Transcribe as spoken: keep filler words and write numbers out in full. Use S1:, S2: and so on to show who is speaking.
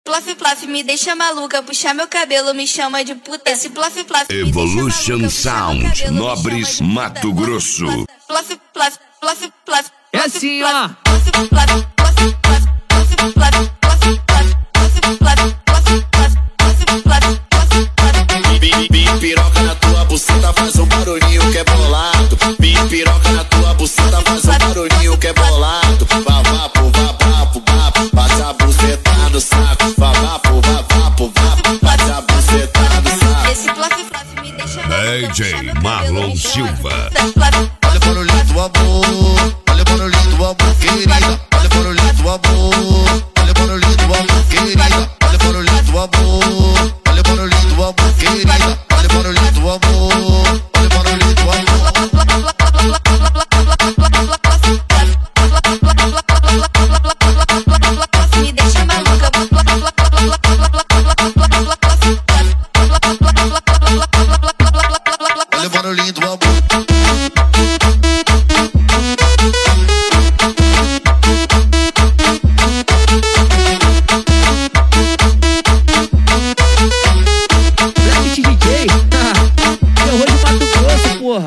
S1: Plof, plof, me deixa maluca, puxar meu cabelo, me chama de puta. Esse plof, plof, me
S2: Evolution
S1: deixa maluca,
S2: Sound, Nobres, Mato Grosso.
S1: Plof, plof, plof, plof.
S3: É assim, ó.
S1: Plof, plof, plof, plof, plof, plof, plof, plof, plof, plof, plof, plof.
S4: Piroca na tua buceta, faz um barulhinho que é bolado. Piroca na tua buceta, faz um barulhinho que é bolado. Vavapo, vavapo, vapo, bate a buceta no saco. Vavapo, vavapo, vapo, bate a buceta no saco.
S1: Esse plof, plof, me deixa maluca,
S2: D J
S1: puxar meu cabelo,
S2: Marlon
S1: me chama de
S2: Silva.
S1: puta.